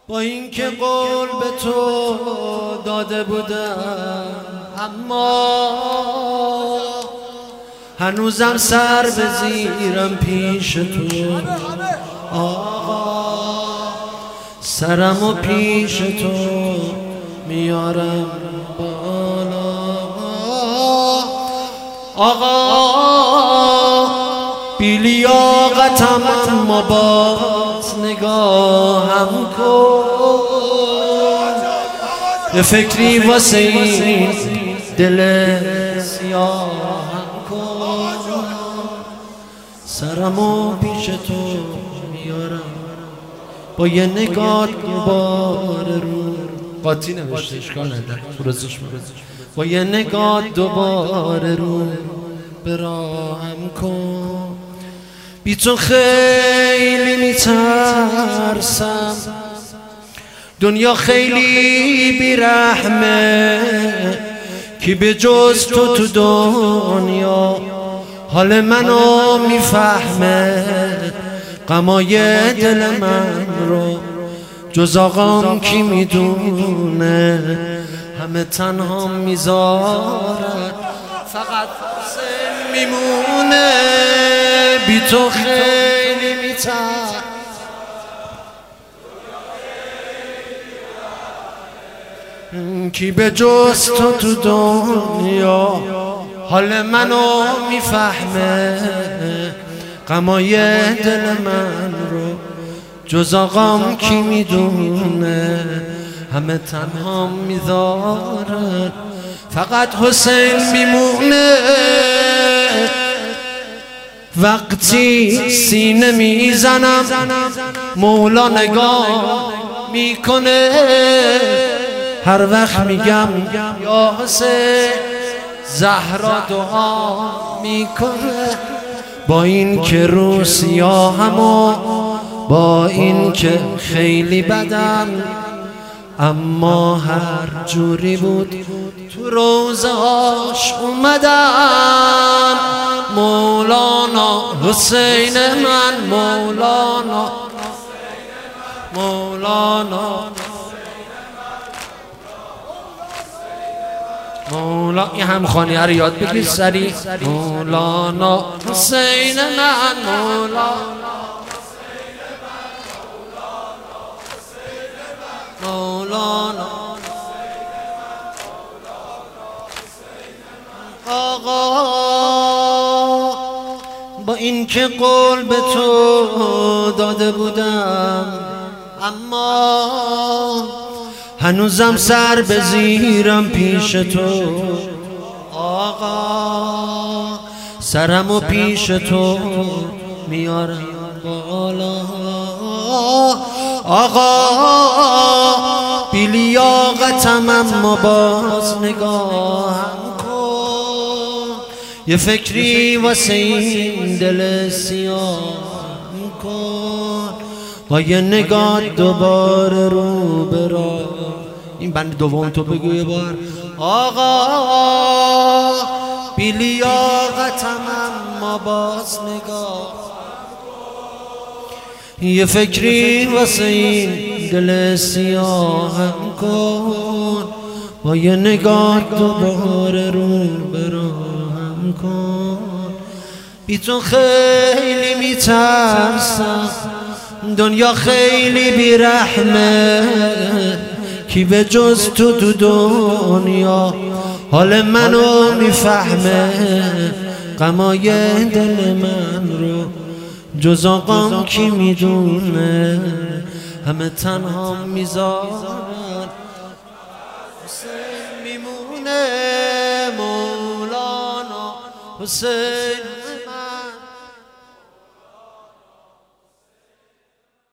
با اینکه قول به تو داده بودم، اما هنوزم سر به زیرم پیش تو. آقا سرمو پیش تو میارم بالا. آقا بی لیاقتم اما باز نگاهم کن، یه فکری واسه این دل سیاهم کن. سرمو پیش تو میارم با یه نگاه دوباره رو قاطی نوشته، اشکال نداره با یه نگاه دوباره رو براهم کن. بی تو خیلی میترسم، دنیا خیلی بیرحمه، کی به جز تو دنیا حال منو میفهمه. غمای دل من رو جز آقام کی میدونه، همه تنها میذارن فقط حسین میمونه. بی تو خیلی میترسم، کی به جز تو دنیا حال منو میفهمه. غمای دل من رو جز آقام کی میدونه، همه تنها میذارن فقط حسین میمونه. وقتی سینه میزنم مولا نگاه میکنه، هر وقت میگم یا حسین زهرا دعا میکنه. با این که رو سیاهم و با این که خیلی بدم، اما هر جوری بود تو روزهاش اومدم. مولانا حسین من، مولانا مولانا این همخوانی رو یاد بگیر سریع. مولانا حسین من، مولانا آقا با اینکه قول به تو داده بودم، اما هنوزم سر به زیرم پیش تو. آقا سرمو پیش تو میارم بالا. آقا بی لیاقتم اما باز نگاهم کن، یه فکری واسه این دل سیاهم کن. با یه نگاه دوباره رو برا. این بند دوم تو بگو یه بار. آقا بی لیاقتم اما باز نگاه، یه فکری واسه این دل سیاهم کن. با یه نگاه دوباره رو براهم کن. بی تو خیلی میترسم، دنیا خیلی بیرحمه، کی به جز تو دنیا حال منو میفهمه. غمای دل من رو جز آقام کی میدونه، همه تنها میذارن حسین میمونه. مولانا حسین